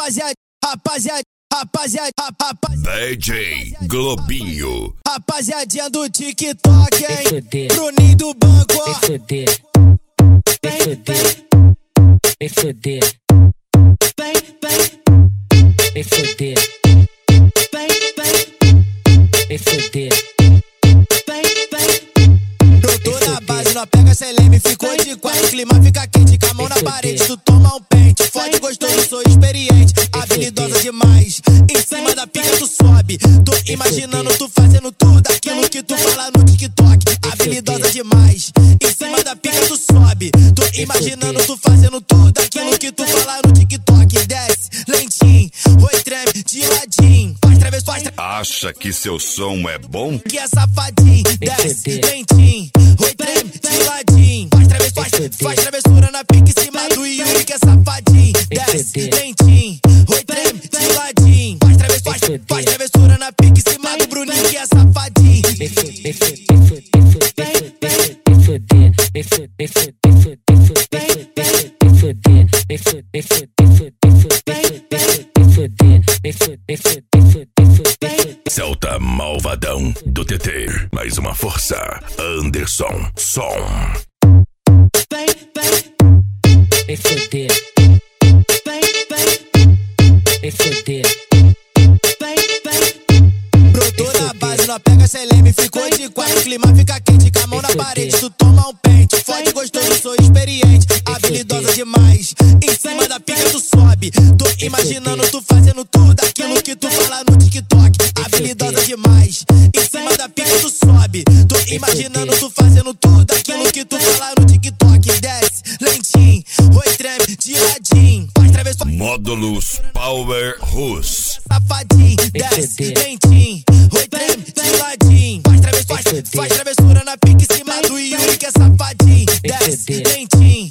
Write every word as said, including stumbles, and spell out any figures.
rapaziada, rapaziada, rapaziada, rapaziada. D J Globinho. Rapaziadinha do TikTok, hein? Bruninho do banco, ó. Vem fuder, vem fuder, vem fuder, Vem, vem, vem fuder, vem, vem, vem fuder. vem, vem. Brotou na base, não pega C L M, ficou de quatro. O clima fica quente, com a mão na parede. Tu toma um pente, forte, gostoso, sou experiente. Habilidosa demais, em cima da pica tu sobe. Tô imaginando tu fazendo tudo aquilo que tu fala no TikTok. Habilidosa demais, em cima da pica tu sobe. Tô imaginando tu fazendo tudo aquilo que tu fala no TikTok. Desce, lentinho, oi treme, de ladinho. Faz travessura, faz tra... Acha que seu som é bom? Que é safadinho, desce, lentinho, oi treme, de ladinho. Faz travessura, faz, faz travessura na pica em cima do Yuri, que é safadinho. Desce, lentinho, oi treme, de ladinho. Faz travessura, faz, faz travessura na pica em cima do Bruninho, que é safadinho. Vem fuder, vem fuder, vem fuder, vem fuder, vem fuder, vem fuder, vem fuder, vem fuder, vem fuder, vem fuder, vem fuder, vem fuder. Celta Malvadão do T T. Mais uma força. Anderson Som. Vem, vem, Vem fuder, vem, vem, vem fuder, vem, vem. Brotou na base, não pega C L M, ficou de quatro. O clima fica quente, com a mão na parede. Tu toma um pente, forte, gostoso, sou experiente. Habilidosa demais, em cima da pica tu sobe. Tô imaginando tu fazendo tudo aquilo que tu fala no TikTok. Habilidosa demais, em cima da pica tu sobe. Tô imaginando tu fazendo tudo aquilo que tu fala no TikTok. Desce, lentinho, oi treme, de ladinho. Faz travessura, Módulos Power Rus. safadinho. Desce, lentinho, oi treme, de ladinho. Faz travessura, faz, faz travessura na pica em cima do Yuri, que é safadinho. Desce, lentinho,